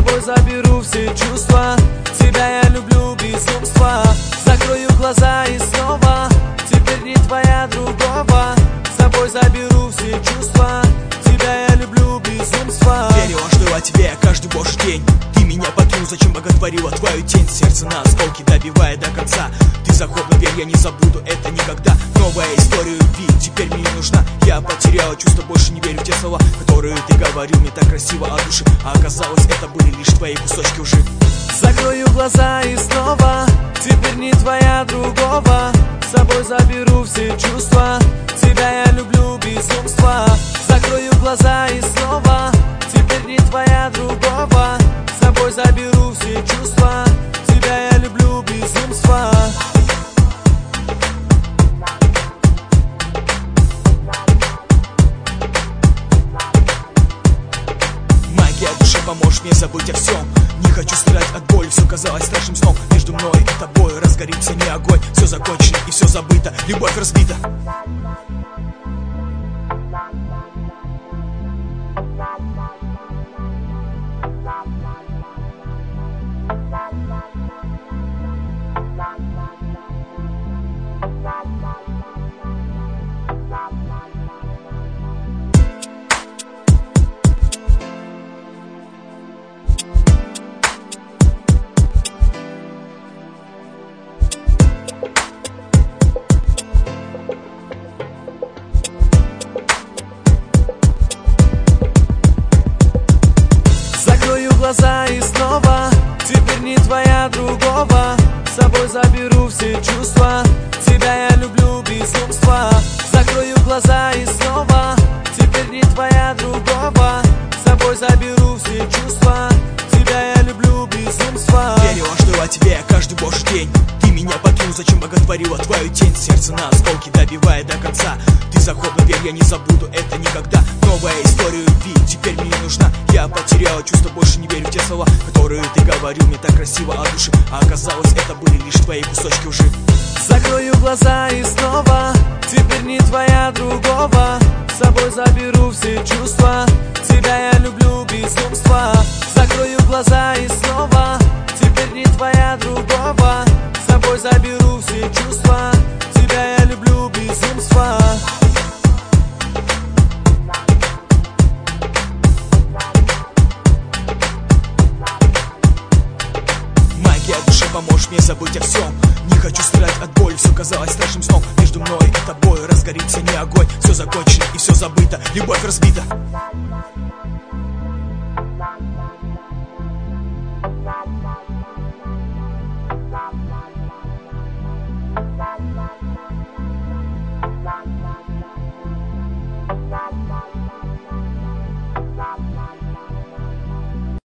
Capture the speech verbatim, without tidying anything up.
собой заберу все чувства. Тебя я люблю, безумство. Закрою глаза и снова теперь не твоя, другого. С собой заберу все чувства. Тебя я люблю, безумство. Верила, что о тебе каждый божий день. Ты меня покинул, зачем боготворила твою тень? Сердце на осколки добивая до конца. Ты заход, но верь, я не забуду это никогда. Новая история любви теперь мне не нужна. Я потеряла чувство, больше не верю в те слова, которые ты говорил мне так красиво от души. А оказалось, это были лишь твои кусочки лжи. Закрою глаза и снова теперь не твоя, другого. С собой заберу все чувства. Тебя я люблю, безумство. Закрою глаза и снова теперь не твоя, другого. С собой заберу все чувства. Тебя я люблю, безумство. Магия души, поможешь мне забыть о всем. Не хочу страдать от боли, все казалось страшным сном. Между мной и тобой разгорится не огонь. Все закончено и все забыто, любовь разбита. Закрою глаза и снова теперь не твоя, другого. С собой заберу все чувства. Тебя я люблю, безумство. Закрою глаза и снова теперь не твоя, другого. С собой заберу все чувства. Тебя я люблю, безумство. Верила, что о тебе каждый божий день. Ты меня покинул, зачем боготворила твою тень? Сердце на осколки добивая до конца. Ты заход, но верь, я не забуду это никогда. Новая история любви теперь мне не нужна. Я потеряла чувство, больше не верю в те слова, которые ты говорил мне так красиво от души. А оказалось, это были лишь твои кусочки лжи. Закрою глаза и снова теперь не твоя, другого. С собой заберу все чувства. Тебя я люблю, безумство. Закрою глаза и снова теперь не твоя, другого. С собой заберу все чувства. Тебя я люблю, безумство. Магия души, поможешь мне забыть о всем. Не хочу страдать от боли, все казалось страшным сном. Между мной и тобой разгорится не огонь. Все закончено и все забыто, любовь разбита.